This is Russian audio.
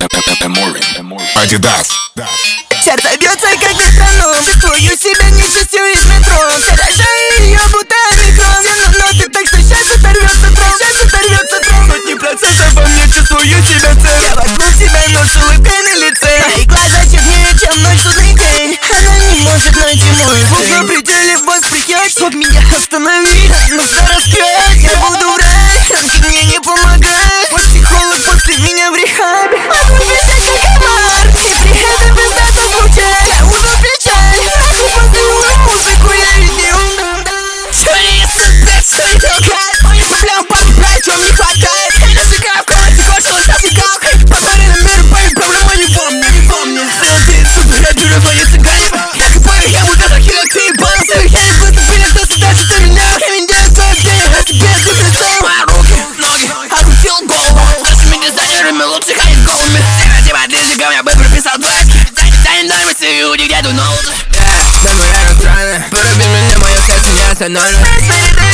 Сердце бьется, как метроном. Чувствую себя несчастью из метро. Заражаю ее будто омикроном. Но ты так, что сейчас оторвется дрон. Сейчас оторвется дрон. Сотни процентов во мне чувствую себя целым. Вокруг себя, но с улыбкой на лице. Мои глаза темнее, чем ночь лунный день. Она не может найти мой звук на пределе высоких. Чтоб меня остановить, но все раскрыть. Я буду врать, значит мне не помогает. Мой психолог после меня в рехабе. Я бы прописал двойки. Тянет на мысли, люди где-то ноут. Думаю, я странно. Полюби меня, мое сердце не остановится.